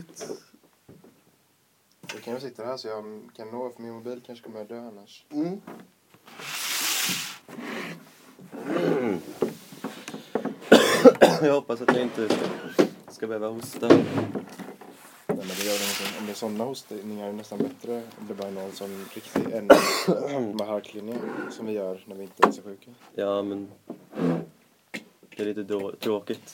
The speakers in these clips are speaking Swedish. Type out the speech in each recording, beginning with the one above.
Jag kan ju sitta här så jag kan nå, för min mobil kanske kommer att dö annars. Jag hoppas att jag inte ska behöva hosta. Nej, men det gör ingenting. Om det är sådana hostningar är det nästan bättre. Om det bara är någon som riktigt med harklinje som vi gör när vi inte är så sjuka. Ja, men det är lite tråkigt.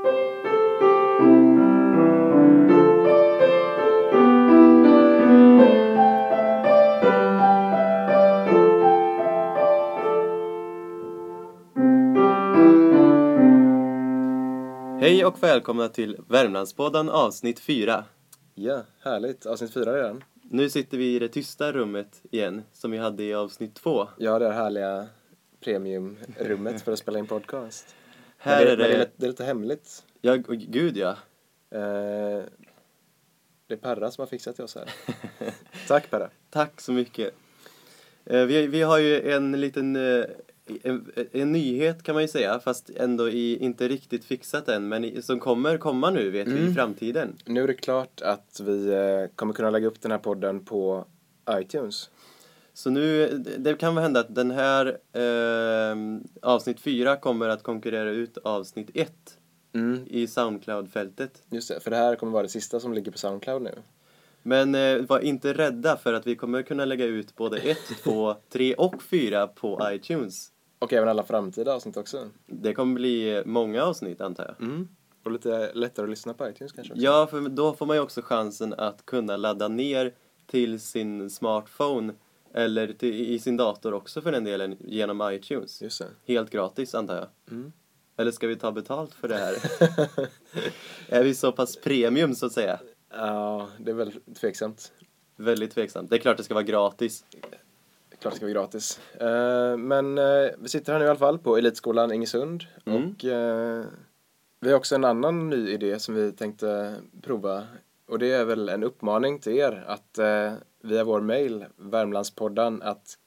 Hej och välkomna till Värmlandspodden avsnitt 4. Ja, härligt. Avsnitt 4 redan. Nu sitter vi i det tysta rummet igen, som vi hade i avsnitt 2. Ja, det här härliga premiumrummet för att spela in podcast. Här Men det är lite hemligt. Ja, gud ja. Det är Perra som har fixat till oss här. Tack Perra. Tack så mycket. Vi har ju en liten en nyhet kan man ju säga, fast ändå inte riktigt fixat än, men som kommer komma nu vet vi i framtiden. Nu är det klart att vi kommer kunna lägga upp den här podden på iTunes. Så nu, det kan väl hända att den här avsnitt 4 kommer att konkurrera ut avsnitt 1 i Soundcloud-fältet. Just det, för det här kommer vara det sista som ligger på Soundcloud nu. Men var inte rädda för att vi kommer kunna lägga ut både 1, 2, 3 och 4 på iTunes. Och även alla framtida avsnitt också. Det kommer bli många avsnitt antar jag. Och lite lättare att lyssna på iTunes kanske också. Ja, för då får man ju också chansen att kunna ladda ner till sin smartphone eller i sin dator också för den delen genom iTunes. Just det. Helt gratis antar jag. Eller ska vi ta betalt för det här? Är vi så pass premium så att säga? Ja, det är väl tveksamt. Väldigt tveksamt. Det är klart det ska vara gratis. Klart det ska vara gratis. Men vi sitter här nu i alla fall på Elitskolan Ingesund. Och vi har också en annan ny idé som vi tänkte prova. Och det är väl en uppmaning till er att via vår mail, Värmlandspodden, att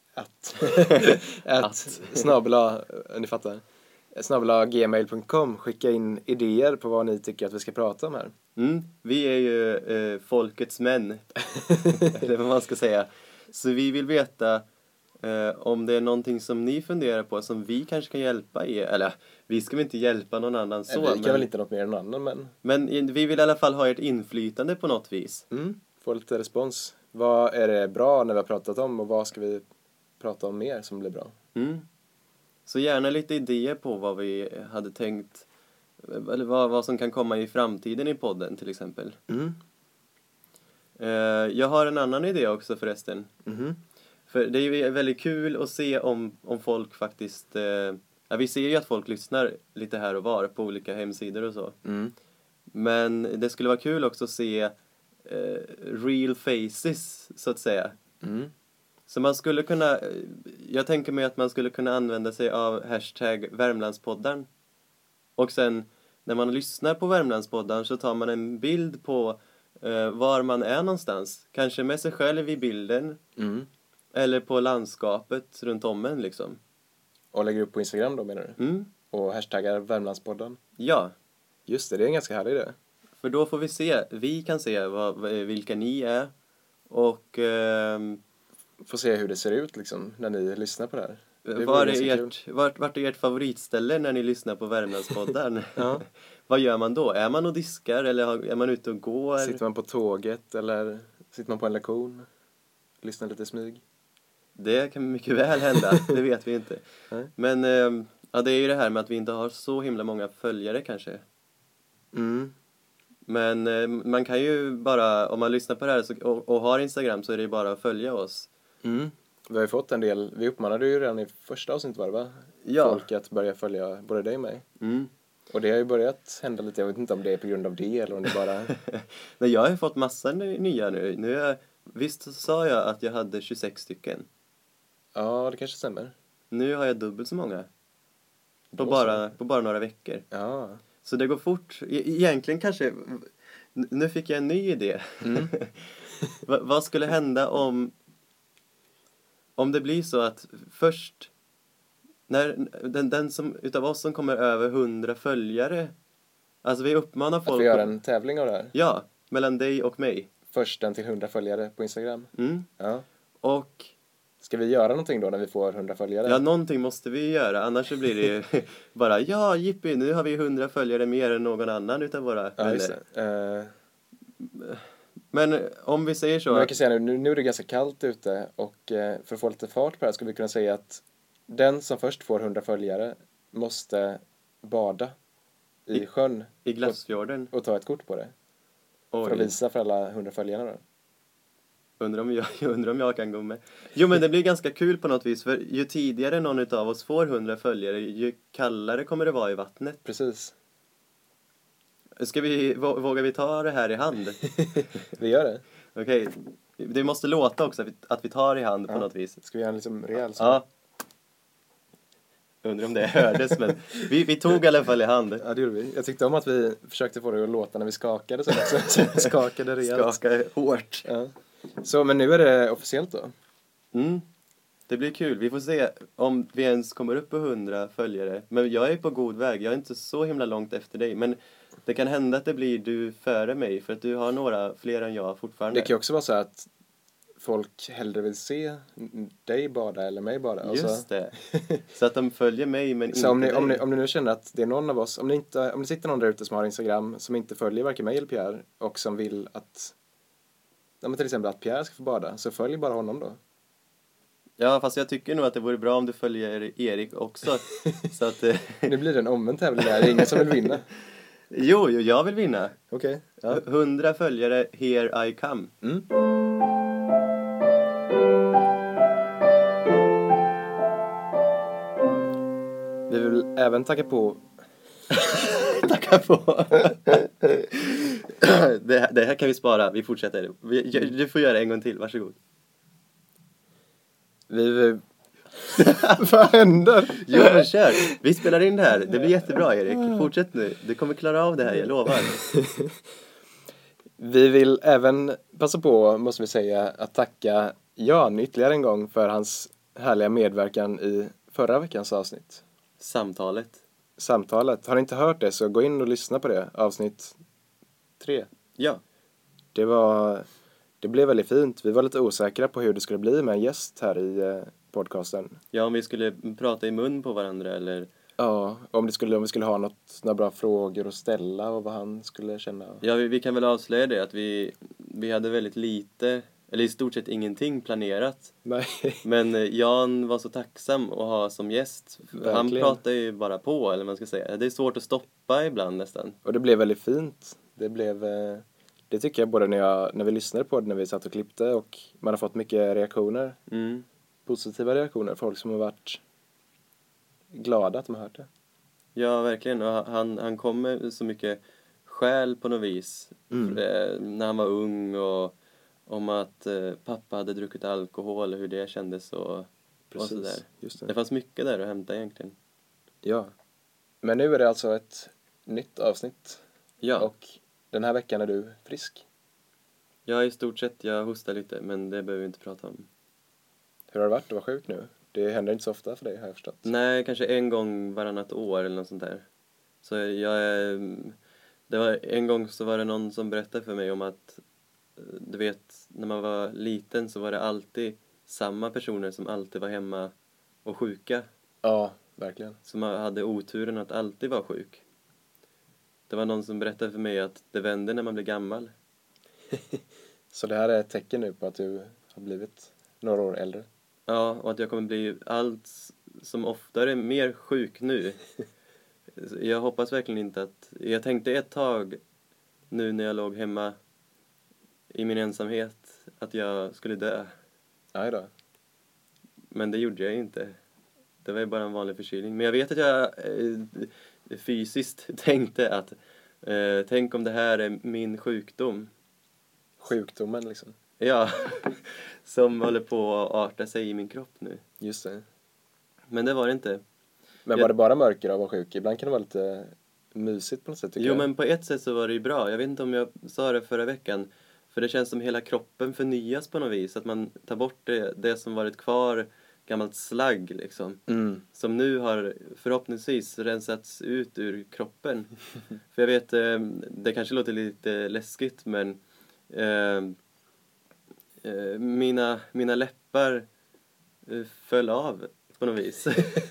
ni fattar, @gmail.com skicka in idéer på vad ni tycker att vi ska prata om här. Vi är ju folkets män. Eller vad man ska säga. Så vi vill veta om det är någonting som ni funderar på som vi kanske kan hjälpa er. Eller vi ska väl inte hjälpa någon annan så. Vi kan väl inte något mer än någon annan, men vi vill i alla fall ha ert inflytande på något vis. Få lite respons. Vad är det bra när vi har pratat om och vad ska vi prata om mer som blir bra? Så gärna lite idéer på vad vi hade tänkt. Eller vad som kan komma i framtiden i podden till exempel. Jag har en annan idé också förresten. För det är ju väldigt kul att se om folk faktiskt... vi ser ju att folk lyssnar lite här och var på olika hemsidor och så. Men det skulle vara kul också att se real faces så att säga. Så man skulle kunna... Jag tänker mig att man skulle kunna använda sig av hashtag Värmlandspodden. Och sen när man lyssnar på Värmlandspodden så tar man en bild på var man är någonstans. Kanske med sig själv i bilden. Eller på landskapet runt om en liksom. Och lägger upp på Instagram då menar du? Och hashtaggar Värmlandspodden. Ja. Just det är en ganska härlig idé. För då får vi kan se vilka ni är. Och... får se hur det ser ut liksom när ni lyssnar på det här. Vart är ert favoritställe när ni lyssnar på Värmlandspodden? Ja. Vad gör man då? Är man och diskar eller är man ute och går? Sitter man på tåget eller sitter man på en lektion? Lyssnar lite smyg? Det kan mycket väl hända, det vet vi inte. Men det är ju det här med att vi inte har så himla många följare kanske. Men man kan ju bara, om man lyssnar på det här och har Instagram så är det ju bara att följa oss. Vi har ju fått en del, vi uppmanade ju redan i första avsnitt va? Ja. Folk att börja följa både dig och mig. Och det har ju börjat hända lite, jag vet inte om det är på grund av det eller om det bara... Nej, jag har ju fått massa nya nu. Visst sa jag att jag hade 26 stycken? Ja, det kanske stämmer. Nu har jag dubbelt så många. På bara några veckor. Ja. Så det går fort. Egentligen kanske... Nu fick jag en ny idé. Vad skulle hända om det blir så att först... När den som utav oss som kommer över 100 följare... Alltså vi uppmanar folk... Att vi gör en tävling av det här? Ja, mellan dig och mig. Försten till 100 följare på Instagram. Ja. Och ska vi göra någonting då när vi får 100 följare? Ja, någonting måste vi göra. Annars så blir det bara, ja, jippi, nu har vi 100 följare mer än någon annan utav våra vänner. Men om vi säger så... Men jag kan säga nu är det ganska kallt ute. Och för att få lite fart på det här skulle vi kunna säga att den som först får 100 följare måste bada i sjön. I Glassfjorden. Och ta ett kort på det. Oj. För att visa för alla 100 följarna då. Undrar om jag kan gå med. Jo, men det blir ganska kul på något vis. För ju tidigare någon av oss får 100 följare, ju kallare kommer det vara i vattnet. Precis. Vågar vi ta det här i hand? Vi gör det. Okej. Det måste låta också att vi tar i hand på något vis. Ska vi göra en liksom rejäl så? Ja. Undrar om det hördes, men vi tog i alla fall i hand. Ja, det gjorde vi. Jag tyckte om att vi försökte få det att låta när vi skakade. Så skakade rejält. Skakade hårt. Ja. Så, men nu är det officiellt då? Det blir kul. Vi får se om vi ens kommer upp på 100 följare. Men jag är på god väg. Jag är inte så himla långt efter dig. Men det kan hända att det blir du före mig. För att du har några fler än jag fortfarande. Det kan ju också vara så att folk hellre vill se dig bada eller mig bada. Just det. Så att de följer mig men så inte om ni nu känner att det är någon av oss. Om det sitter någon där ute som har Instagram som inte följer varken mig eller Pierre. Och som vill att till exempel att Pierre ska få bada. Så följ bara honom då. Ja, fast jag tycker nog att det vore bra om du följer Erik också. Så att, nu blir det en omvänd tävling där. Det är ingen som vill vinna. Jo, jag vill vinna. Okej. Ja. 100 följare, here I come. Vi vill även tacka på... Tacka på. Det här kan vi spara. Vi fortsätter. Du får göra en gång till. Varsågod. Vad händer? Jo, men kör. Vi spelar in det här. Det blir jättebra, Erik. Fortsätt nu. Du kommer klara av det här, jag lovar. Vi vill även passa på, måste vi säga, att tacka Jan ytterligare en gång för hans härliga medverkan i förra veckans avsnitt. Samtalet. Har ni inte hört det så gå in och lyssna på det. Avsnitt 3. Ja. Det blev väldigt fint. Vi var lite osäkra på hur det skulle bli med en gäst här i podcasten. Ja, om vi skulle prata i mun på varandra eller... Ja, om vi skulle ha några bra frågor att ställa och vad han skulle känna. Ja, vi kan väl avslöja det att vi hade väldigt lite, eller i stort sett ingenting planerat. Nej. Men Jan var så tacksam att ha som gäst. Verkligen. Han pratar ju bara på, eller vad man ska säga. Det är svårt att stoppa ibland nästan. Och det blev väldigt fint. Det tycker jag både när vi lyssnade på det, när vi satt och klippte, och man har fått mycket reaktioner. Positiva reaktioner. Folk som har varit glada att de har hört det. Ja, verkligen. Och han kom med så mycket själ på något vis. När han var ung och om att pappa hade druckit alkohol och hur det kändes och sådär. Just det. Det fanns mycket där att hämta egentligen. Ja. Men nu är det alltså ett nytt avsnitt. Ja. Och den här veckan är du frisk. Ja, i stort sett. Jag hostar lite, men det behöver vi inte prata om. Hur har det varit att vara sjuk nu? Det händer inte så ofta för dig, har jag förstått. Nej, kanske en gång varannat år eller något sånt där. Så det var en gång så var det någon som berättade för mig om att du vet, när man var liten så var det alltid samma personer som alltid var hemma och sjuka. Ja, verkligen. Som hade oturen att alltid vara sjuk. Det var någon som berättade för mig att det vänder när man blir gammal. Så det här är ett tecken nu på att du har blivit några år äldre? Ja, och att jag kommer bli allt som oftare mer sjuk nu. Jag hoppas verkligen inte att... Jag tänkte ett tag nu när jag låg hemma i min ensamhet att jag skulle dö. Nej då. Men det gjorde jag inte. Det var ju bara en vanlig förkylning. Men jag vet att jag fysiskt tänkte att tänk om det här är min sjukdom. Sjukdomen liksom. Ja, som håller på att arta sig i min kropp nu. Just det. Men det var det inte. Men var det bara mörker av att vara sjuk? Ibland kan det vara lite mysigt på något sätt, tycker jag. Jo, men på ett sätt så var det ju bra. Jag vet inte om jag sa det förra veckan. För det känns som hela kroppen förnyas på något vis. Att man tar bort det som varit kvar, gammalt slagg liksom. Som nu har förhoppningsvis rensats ut ur kroppen. För jag vet, det kanske låter lite läskigt, men Mina läppar föll av på något vis.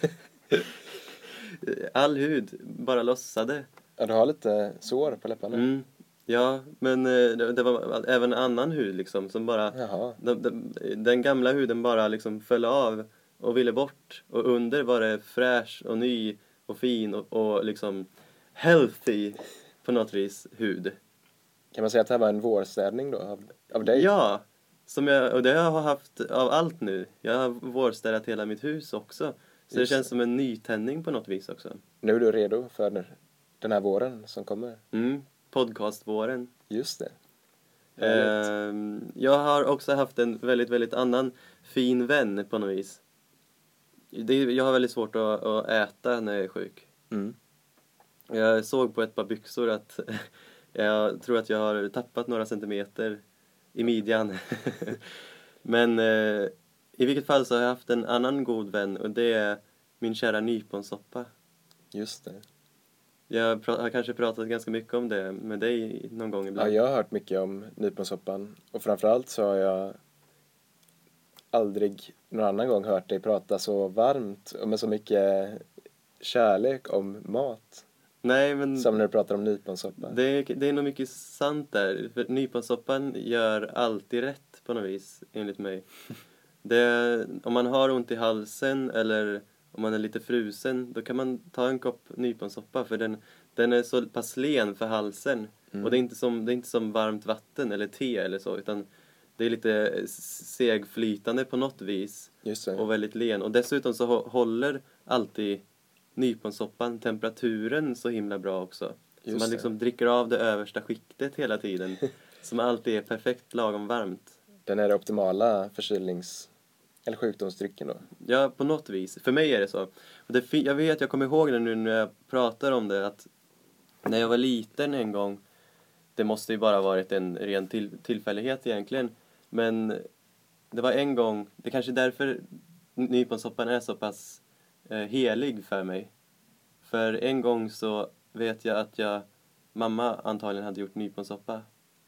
All hud bara lossade. Ja, du har lite sår på läpparna. Ja, men det var även annan hud liksom som bara... Den gamla huden bara liksom föll av och ville bort. Och under var det fräsch och ny och fin och liksom healthy på något vis hud. Kan man säga att det här var en vårstädning då av dig? Ja, och det har jag haft av allt nu. Jag har vårstädat hela mitt hus också. Så det känns som en nytändning på något vis också. Nu är du redo för den här våren som kommer. Podcastvåren. Just det. Jag har också haft en väldigt, väldigt annan fin vän på något vis. Jag har väldigt svårt att äta när jag är sjuk. Jag såg på ett par byxor att jag tror att jag har tappat några centimeter i midjan. Men i vilket fall så har jag haft en annan god vän och det är min kära nyponsoppa. Just det. Jag har kanske pratat ganska mycket om det med dig någon gång ibland. Ja, jag har hört mycket om nyponsoppan. Och framförallt så har jag aldrig någon annan gång hört dig prata så varmt och med så mycket kärlek om mat. Nej, men som när du pratar om nyponsoppa. Det är nog mycket sant där. För nyponsoppan gör alltid rätt på något vis, enligt mig. Om man har ont i halsen eller om man är lite frusen, då kan man ta en kopp nyponsoppa. För den är så pass len för halsen. Och det är inte som varmt vatten eller te eller så, utan det är lite segflytande på något vis. Just det. Och väldigt len. Och dessutom så håller alltid nyponsoppan temperaturen så himla bra också. Så man liksom dricker av det översta skiktet hela tiden. Som alltid är perfekt lagom varmt. Den är det optimala eller sjukdomsdrycken då? Ja, på något vis. För mig är det så. Och jag kommer ihåg det nu när jag pratar om det, att när jag var liten en gång, det måste ju bara varit en ren tillfällighet egentligen, men det var en gång, det är kanske därför nyponsoppan är så pass helig för mig. För en gång så vet jag att mamma antagligen hade gjort nyponsoppa.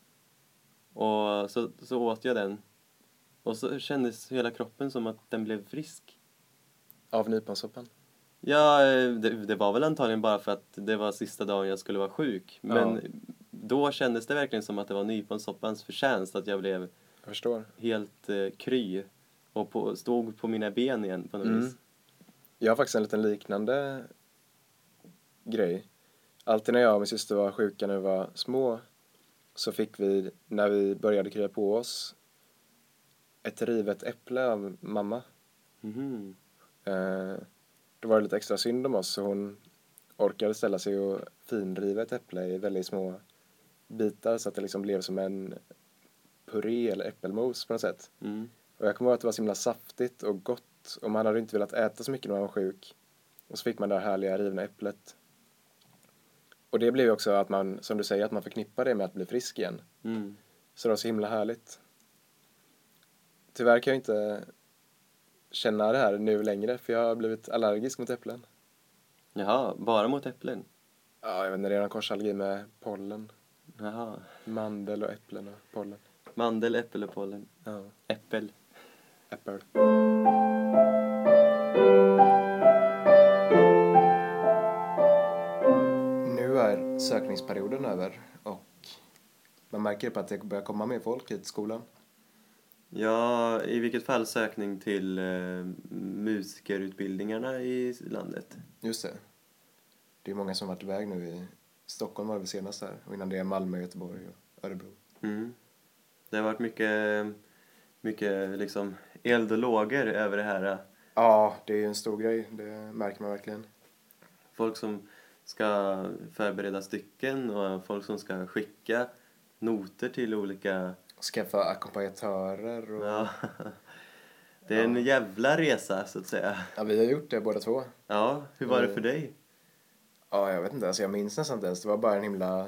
Och så åt jag den. Och så kändes hela kroppen som att den blev frisk. Av nyponsoppan? Ja, det var väl antagligen bara för att det var sista dagen jag skulle vara sjuk. Men då kändes det verkligen som att det var nyponsoppans förtjänst att jag blev helt kry. Och stod på mina ben igen på något vis. Jag har faktiskt en liten liknande grej. Alltid när jag och min syster var sjuka när vi var små, så fick vi, när vi började krya på oss, ett rivet äpple av mamma. Då var det lite extra synd om oss, så hon orkade ställa sig och finriva ett äpple i väldigt små bitar så att det liksom blev som en puré eller äppelmos på något sätt. Och jag kommer ihåg att det var så himla saftigt och gott, och man hade inte velat äta så mycket när man var sjuk. Och så fick man det här härliga rivna äpplet. Och det blev ju också att man, som du säger, att man förknippar det med att bli frisk igen. Så det var så himla härligt. Tyvärr kan jag inte känna det här nu längre, för jag har blivit allergisk mot äpplen. Jaha, bara mot äpplen? Ja, jag vet inte, det är en korsallergi med pollen. Jaha. Mandel och äpplen och pollen. Mandel, äppel och pollen. Ja. Äppel. Nu är sökningsperioden över och man märker på att det börjar komma mer folk hit till skolan. Ja, i vilket fall sökning till musikerutbildningarna i landet. Just det. Det är många som har varit iväg nu i Stockholm, var det senast här. Och innan det är Malmö, Göteborg och Örebro. Det har varit mycket liksom eld och lågor över det här. Ja, det är en stor grej. Det märker man verkligen. Folk som ska förbereda stycken och folk som ska skicka noter till olika... Skaffa ackompanjatörer och... Ja. Det är en jävla resa, så att säga. Ja, vi har gjort det båda två. Ja, hur var det för dig? Ja, jag vet inte. Alltså, jag minns nästan inte ens. Det var bara en himla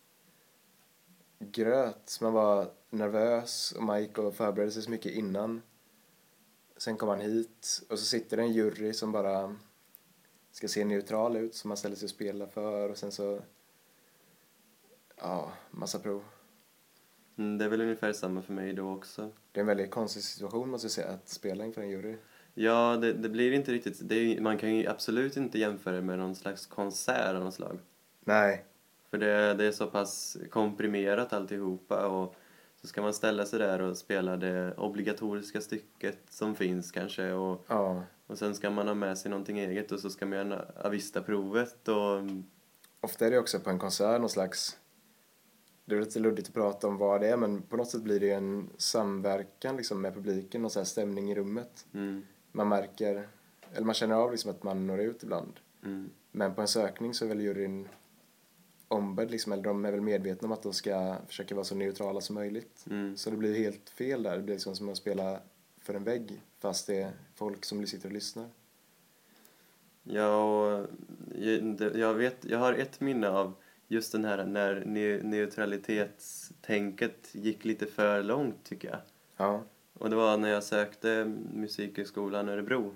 gröt. Man var nervös och man gick och förberedde sig så mycket innan. Sen kom man hit och så sitter det en jury som bara ska se neutral ut, som man ställer sig och spelar för, och sen så massa prov. Det är väl ungefär samma för mig då också. Det är en väldigt konstig situation måste jag säga, att spela inför en jury. Ja, det blir inte riktigt... man kan ju absolut inte jämföra med någon slags konsert av något slag. Nej. För det är så pass komprimerat alltihopa och så ska man ställa sig där och spela det obligatoriska stycket som finns kanske och, Ja. och sen ska man ha med sig någonting eget och så ska man göra avista-provet och... Ofta är det också på en konsert någon slags... Det är lite luddigt att prata om vad det är, men på något sätt blir det en samverkan liksom med publiken och så här stämning i rummet. Man märker, eller man känner av liksom att man når ut ibland. Men på en sökning så är väl juryn ombedd liksom, eller de är väl medvetna om att de ska försöka vara så neutrala som möjligt. Så det blir helt fel där. Det blir liksom som att spela för en vägg fast det är folk som sitter och lyssnar. Ja, och jag har ett minne av just den här när neutralitetstänket gick lite för långt tycker jag. Ja. Och det var när jag sökte Musikhögskolan Örebro.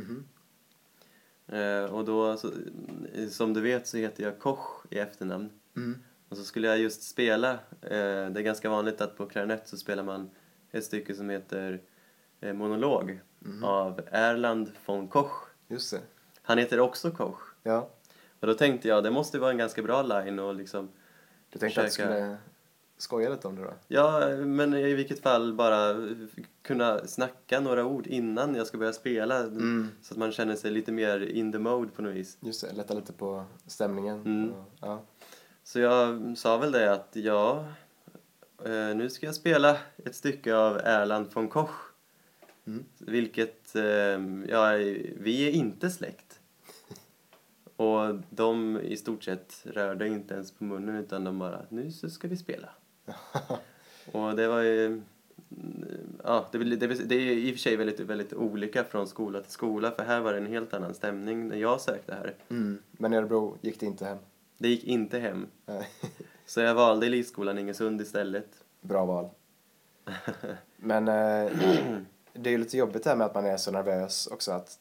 Och då, som du vet så heter jag Koch i efternamn. Och så skulle jag just spela, det är ganska vanligt att på klarinett så spelar man ett stycke som heter Monolog av Erland von Koch. Just det. Han heter också Koch. Ja. Och då tänkte jag, det måste vara en ganska bra line och liksom... Du tänkte att du skulle skoja lite om det då? Ja, men i vilket fall bara kunna snacka några ord innan jag ska börja spela. Så att man känner sig lite mer in the mode på något vis. Just det, lätta lite på stämningen. Ja. Så jag sa väl det att nu ska jag spela ett stycke av Erland von Koch. Vilket, vi är inte släkt. Och de i stort sett rörde inte ens på munnen utan de bara, nu så ska vi spela. Och det var ju, ja, det är i och för sig väldigt, väldigt olika från skola till skola. För här var det en helt annan stämning när jag sökte här. Men i Örebro gick det inte hem? Det gick inte hem. Så jag valde Elitskolan Ingesund istället. Bra val. Men det är ju lite jobbigt här med att man är så nervös också. Att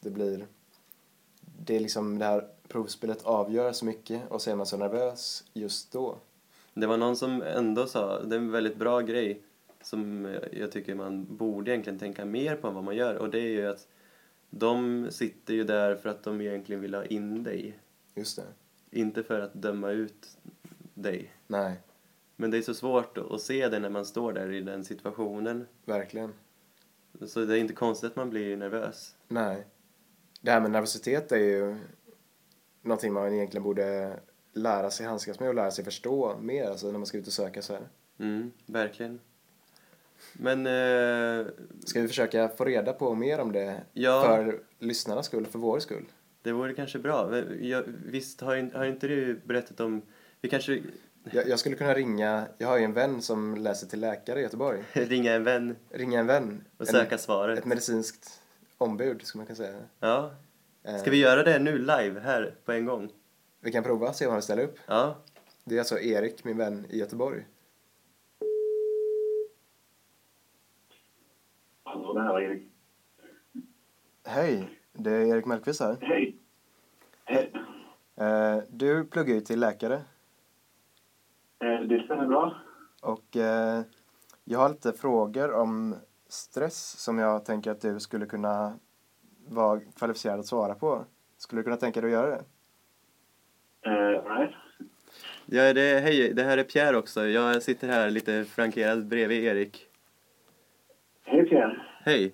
det är liksom det här provspelet avgör så mycket. Och så är man så nervös just då. Det var någon som ändå sa, det är en väldigt bra grej som jag tycker man borde egentligen tänka mer på än vad man gör. Och det är ju att de sitter ju där för att de egentligen vill ha in dig. Just det. Inte för att döma ut dig. Nej. Men det är så svårt att se det när man står där i den situationen. Verkligen. Så det är inte konstigt att man blir nervös. Nej. Det här med nervositet är ju någonting man egentligen borde lära sig handskas med och lära sig förstå mer, alltså när man ska ut och söka så här. Verkligen. Men... ska vi försöka få reda på mer om det för lyssnarnas skull, för vår skull? Det vore kanske bra. Visst har inte du berättat om... Vi kanske... Jag skulle kunna ringa... Jag har ju en vän som läser till läkare i Göteborg. Ringa en vän. Och söka svaret. Ett medicinskt ombud, skulle man kunna säga. Ja. Ska vi göra det nu live här på en gång? Vi kan prova, se om han ställer upp. Ja. Det är alltså Erik, min vän i Göteborg. Hallå, det här var Erik. Hej, det är Erik Mellqvist här. Hej. Du pluggar ju till läkare. Det stämmer bra. Och jag har lite frågor om stress som jag tänker att du skulle kunna vara kvalificerad att svara på. Skulle du kunna tänka dig att göra det? Right. Ja, hej, det här är Pierre också. Jag sitter här lite frankerad bredvid Erik. Hej Pierre. Hej.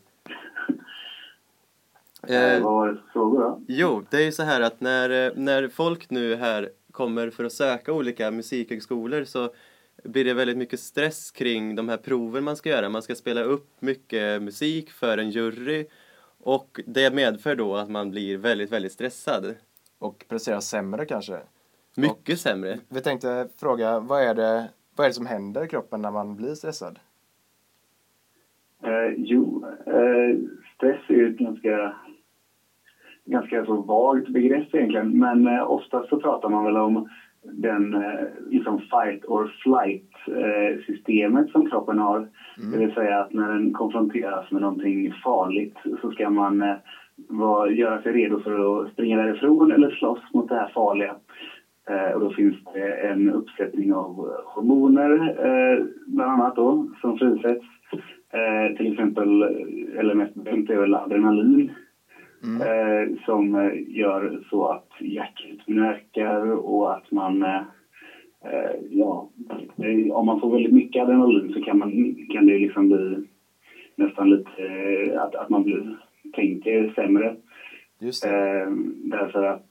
Vad var det för frågor då? Jo, det är ju så här att när folk nu här kommer för att söka olika musikhögskolor så blir det väldigt mycket stress kring de här proven man ska göra. Man ska spela upp mycket musik för en jury och det medför då att man blir väldigt, väldigt stressad. Och presterar sämre kanske. Mycket sämre. Vi tänkte fråga, vad är det som händer i kroppen när man blir stressad? Stress är ju ett ganska så vagt begrepp egentligen. Men oftast så pratar man väl om den liksom fight or flight systemet som kroppen har. Det vill säga att när den konfronteras med någonting farligt så ska man göra sig redo för att springa därifrån eller slåss mot det här farliga. Och då finns det en uppsättning av hormoner, bland annat då, som frisätts. Till exempel, eller mest berömt är väl adrenalin. Som gör så att hjärtrytmen ökar och att man, om man får väldigt mycket adrenalin så kan det liksom bli nästan lite, att man tänker sämre. Just det. Därför att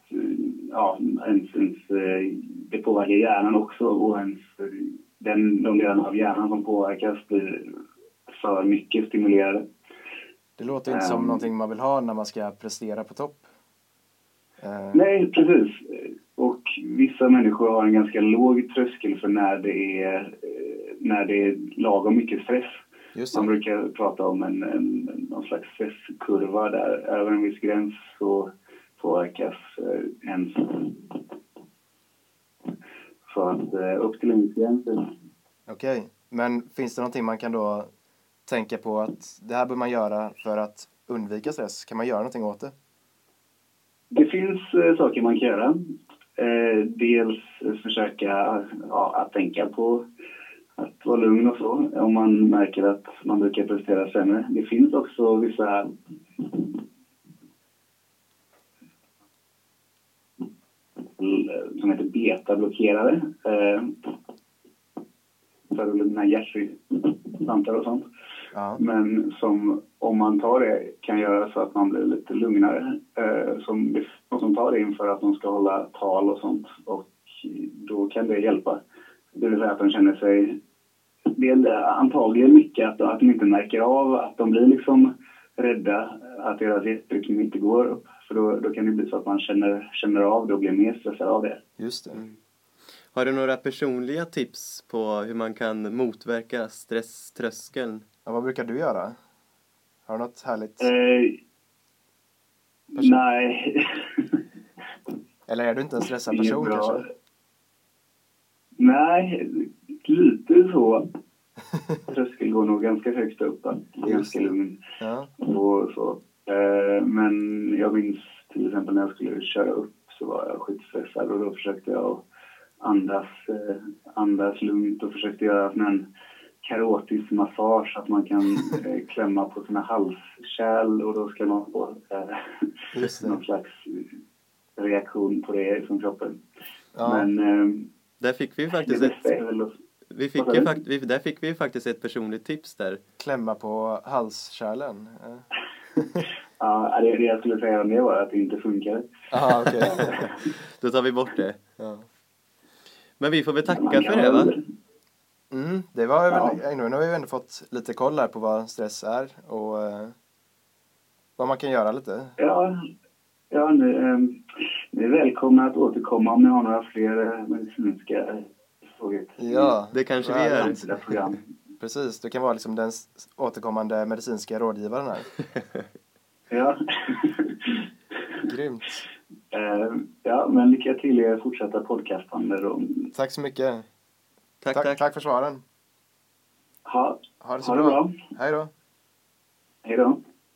det påverkar hjärnan också och de delarna av hjärnan som påverkas blir för mycket stimulerade. Det låter inte som någonting man vill ha när man ska prestera på topp. Nej, precis. Och vissa människor har en ganska låg tröskel för när det är lagom mycket stress. Just det. Man brukar prata om någon slags stresskurva där över en viss gräns så påverkas ens så att upp till en viss gräns. Okej, men finns det någonting man kan då tänka på att det här bör man göra för att undvika stress? Kan man göra någonting åt det? Det finns saker man kan göra. Dels försöka att tänka på att vara lugn och så, om man märker att man brukar prestera sämre. Det finns också vissa som heter beta-blockerare för den här hjärtrytmen och sånt. Ja. Men som om man tar det kan göra så att man blir lite lugnare. Som tar det inför att de ska hålla tal och sånt. Och då kan det hjälpa. Det vill säga att de känner sig... Det är antagligen mycket att de inte märker av att de blir liksom rädda att deras hjärtrytm inte går upp. För då kan det bli så att man känner av det och blir mer stressad av det. Just det. Har du några personliga tips på hur man kan motverka stresströskeln? Ja, vad brukar du göra? Har du något härligt? Nej. Eller är du inte en stressad person kanske? Nej, lite så. Tröskeln går nog ganska högt upp. Ganska lugn. Ja. Och så. Men jag minns till exempel när jag skulle köra upp så var jag skitstressad och då försökte jag andas lugnt och försökte göra en karotisk massage så att man kan klämma på sina halskärl och då ska man få någon slags reaktion på det från kroppen. Ja. Men där fick vi faktiskt där fick vi faktiskt ett personligt tips där. Klämma på halskärlen. Ja, det jag skulle säga om det var att det inte funkar. Aha, okej. Då tar vi bort det. Ja. Men vi får väl tacka för det, va? Det var väl, nu har vi ändå fått lite koll här på vad stress är och vad man kan göra lite. Ja, ni är välkomna att återkomma om ni har några fler medicinska frågor. Ja, det kanske vi gör. Precis, du kan vara liksom den återkommande medicinska rådgivaren här. Ja. Grymt. Ja, men lycka till i fortsätta podcastande då. Tack så mycket. Tack för svaren. Ha det så bra. Hej då. Hej då.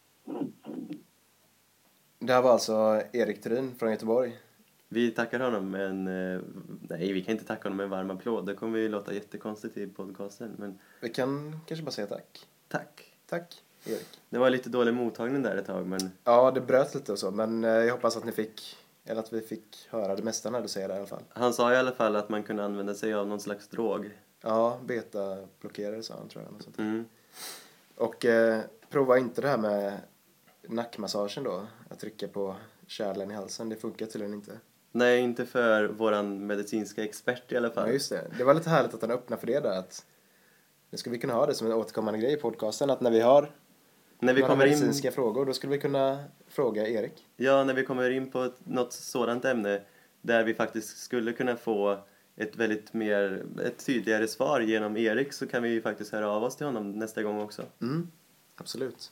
Det här var alltså Erik Thrin från Göteborg. Vi tackar honom, men nej, vi kan inte tacka honom med en varm applåd. Det kommer ju låta jättekonstigt i podcasten, men vi kan kanske bara säga tack. Tack, Erik. Det var lite dålig mottagning där ett tag, men ja, det bröt lite och så, men jag hoppas att vi fick höra det mesta när du säger det i alla fall. Han sa i alla fall att man kunde använda sig av någon slags drog. Ja, beta-blockerare sa han, tror jag. Något sånt. Och prova inte det här med nackmassagen då. Att trycka på kärlen i halsen. Det funkar tydligen inte. Nej, inte för våran medicinska expert i alla fall. Ja, just det. Det var lite härligt att han öppnade för det där. Att nu ska vi kunna ha det som en återkommande grej i podcasten. Att när vi kommer medicinska frågor, då skulle vi kunna fråga Erik. Ja, när vi kommer in på något sådant ämne där vi faktiskt skulle kunna få ett tydligare svar genom Erik, så kan vi faktiskt höra av oss till honom nästa gång också. Absolut.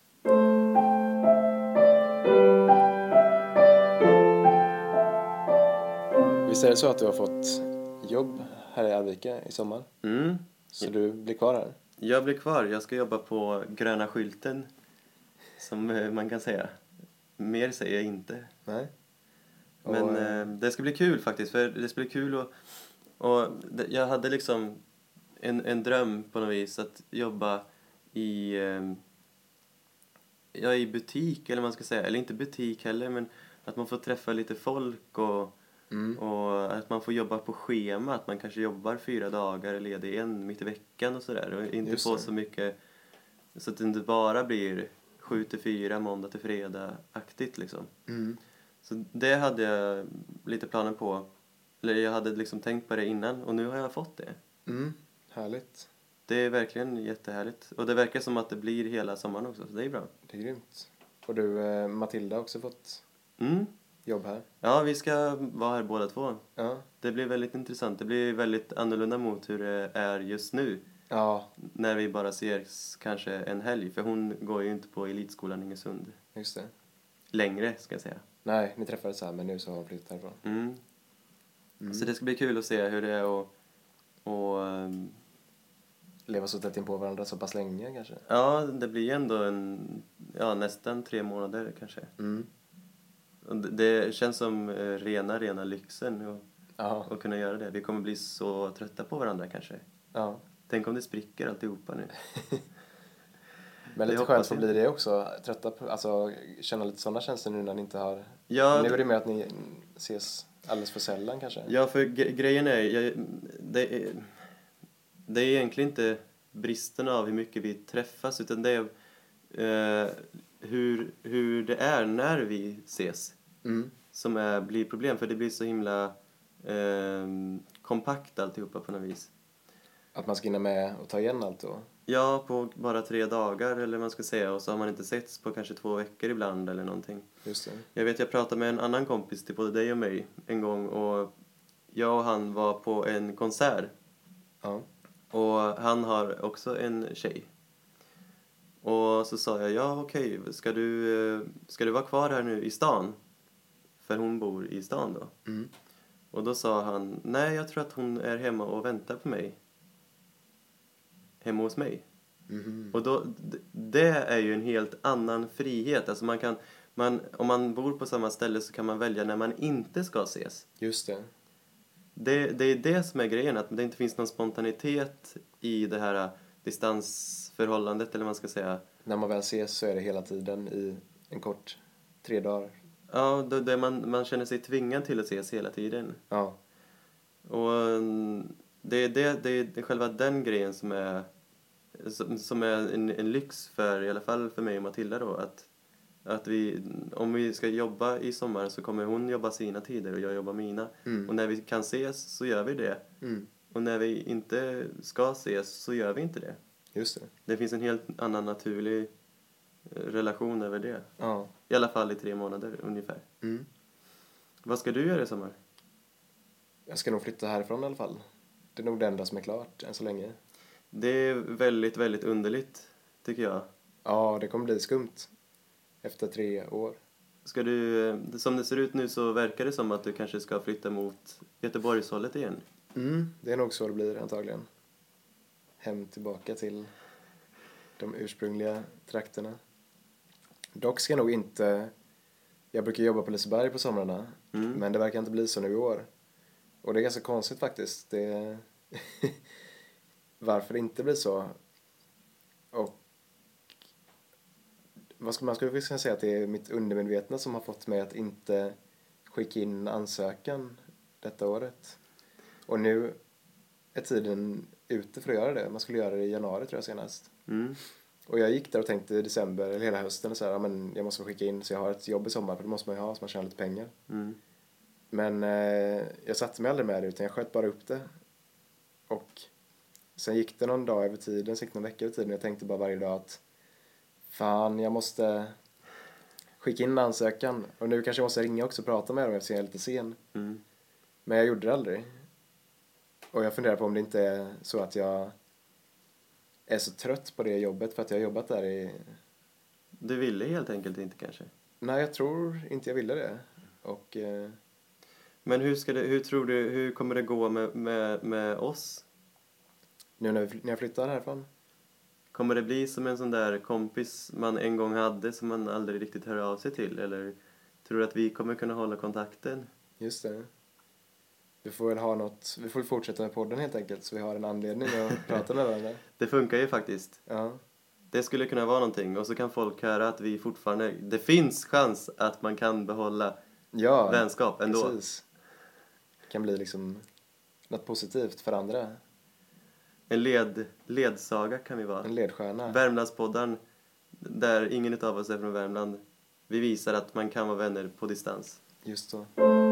Visst är det så att du har fått jobb här i Arvika i sommar? Så du blir kvar här? Jag blir kvar. Jag ska jobba på Gröna Skylten, som man kan säga. Mer säger jag inte. Nej. Men det ska bli kul faktiskt, för det ska bli kul och jag hade liksom en dröm på något vis att jobba i i butik, eller man ska säga, eller inte butik heller, men att man får träffa lite folk och att man får jobba på schema, att man kanske jobbar 4 dagar eller ledig en mitt i veckan och sådär, och inte få så mycket, så att det inte bara blir 7-4 måndag till fredag aktigt liksom. Så det hade jag lite planer på, eller jag hade liksom tänkt på det innan, och nu har jag fått det. Härligt. Det är verkligen jättehärligt. Och det verkar som att det blir hela sommaren också, så det är bra. Det är grymt. Och du, Matilda, har också fått jobb här? Ja, vi ska vara här båda två. Ja. Det blir väldigt intressant. Det blir väldigt annorlunda mot hur det är just nu. Ja. När vi bara ses kanske en helg. För hon går ju inte på elitskolan i Ingesund. Just det. Längre, ska jag säga. Nej, ni träffades här, men nu så har hon flyttat härifrån. Så det ska bli kul att se hur det är och leva så tätt in på varandra så pass länge kanske. Ja, det blir ändå nästan 3 månader kanske. Och det känns som rena lyxen att kunna göra det. Vi kommer bli så trötta på varandra kanske. Ja. Tänk om det spricker alltihopa nu. Men lite skönt att bli det också. Trötta på, alltså känna lite sådana känslor nu när ni inte har... Ja, nu är det mer att ni ses alldeles för sällan kanske. Ja, för grejen är, det är egentligen inte bristen av hur mycket vi träffas, utan det är hur det är när vi ses som blir problem, för det blir så himla kompakt alltihopa på något vis. Att man ska hinna med och ta igen allt då? Ja, på bara 3 dagar eller man ska säga, och så har man inte setts på kanske 2 veckor ibland eller någonting. Just det. Jag pratade med en annan kompis till både dig och mig en gång, och jag och han var på en konsert. Ja. Och han har också en tjej. Och så sa jag, ja okej, ska du vara kvar här nu i stan? För hon bor i stan då. Och då sa han, nej, jag tror att hon är hemma och väntar på mig. Hemma hos mig. Och då, det är ju en helt annan frihet. Alltså om man bor på samma ställe så kan man välja när man inte ska ses. Just det. Det är det som är grejen, att det inte finns någon spontanitet i det här distansförhållandet, eller man ska säga. När man väl ses så är det hela tiden i en kort 3 dagar. Ja, man känner sig tvingad till att ses hela tiden. Ja. Och det är själva den grejen som är en lyx för, i alla fall för mig och Matilda då, att om vi ska jobba i sommar så kommer hon jobba sina tider och jag jobbar mina. Och när vi kan ses så gör vi det. Och när vi inte ska ses så gör vi inte det. Just det. Det finns en helt annan naturlig relation över det. Ja. I alla fall i 3 månader ungefär. Vad ska du göra i sommar? Jag ska nog flytta härifrån i alla fall. Det är nog det enda som är klart än så länge. Det är väldigt, väldigt underligt, tycker jag. Ja, det kommer bli skumt. Efter 3 år. Ska du, som det ser ut nu så verkar det som att du kanske ska flytta mot Göteborgshållet igen. Det är nog så det blir antagligen. Hem tillbaka till de ursprungliga trakterna. Dock ska jag nog inte... Jag brukar jobba på Liseberg på somrarna. Men det verkar inte bli så nu i år. Och det är ganska konstigt faktiskt. Det... Varför det inte blir så. Och man skulle kunna säga att det är mitt undermedvetna som har fått mig att inte skicka in ansökan detta året. Och nu är tiden ute för att göra det. Man skulle göra det i januari tror jag senast. Och jag gick där och tänkte i december eller hela hösten och så här, men jag måste skicka in så jag har ett jobb i sommar, för det måste man ju ha så man tjänar lite pengar. Men jag satte mig aldrig med det, utan jag sköt bara upp det. Och sen gick det någon dag över tiden, sen gick någon vecka över tiden, och jag tänkte bara varje dag att fan, jag måste skicka in ansökan. Och nu kanske jag måste ringa också och prata med dem eftersom jag är lite sen. Men jag gjorde det aldrig. Och jag funderar på om det inte är så att jag är så trött på det jobbet för att jag har jobbat där i... Du ville helt enkelt inte kanske? Nej, jag tror inte jag ville det. Och... Men hur kommer det gå med oss? Nu när jag flyttar härifrån? Kommer det bli som en sån där kompis man en gång hade som man aldrig riktigt hör av sig till? Eller Tror du att vi kommer kunna hålla kontakten? Just det. Vi får väl ha något, vi får fortsätta med podden helt enkelt så vi har en anledning att prata med varandra. Det funkar ju faktiskt. Ja. Det skulle kunna vara någonting och så kan folk höra att vi fortfarande, det finns chans att man kan behålla vänskap ändå. Precis. Det kan bli liksom något positivt för andra. En ledsaga kan vi vara. En ledstjärna. Värmlandspodden, där ingen av oss är från Värmland. Vi visar att man kan vara vänner på distans. Just så.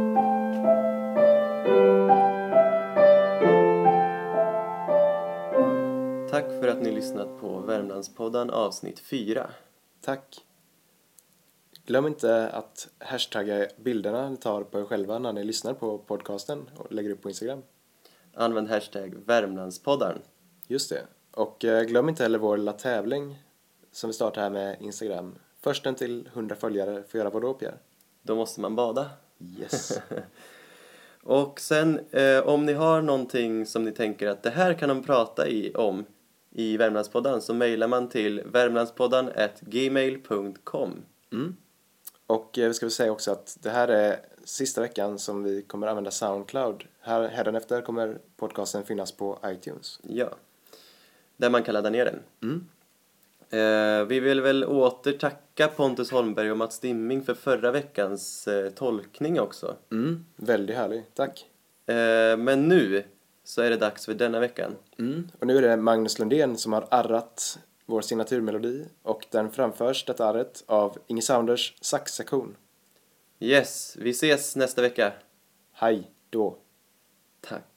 Tack för att ni lyssnat på Värmlandspodden avsnitt 4. Tack. Glöm inte att hashtagga bilderna ni tar på er själva när ni lyssnar på podcasten och lägger upp på Instagram. Använd hashtag Värmlandspodden. Just det. Och glöm inte heller vår lilla tävling som vi startar här med Instagram. Försten till 100 följare får göra vad då, Pierre? Då måste man bada. Yes. Och sen om ni har någonting som ni tänker att det här kan de prata om i Värmlandspodden så mejlar man till värmlandspodden@gmail.com. Och vi ska väl säga också att det här är sista veckan som vi kommer använda SoundCloud. Hädanefter kommer podcasten finnas på iTunes. Ja, där man kan ladda ner den. Vi vill väl åter tacka Pontus Holmberg och Mats Dimming för förra veckans tolkning också. Väldigt härlig, tack. Men nu så är det dags för denna veckan. Och nu är det Magnus Lundén som har arrat vår signaturmelodi och den framförs detta arret av Inge Sounders saxsektion. Yes, vi ses nästa vecka. Hej då. Tack.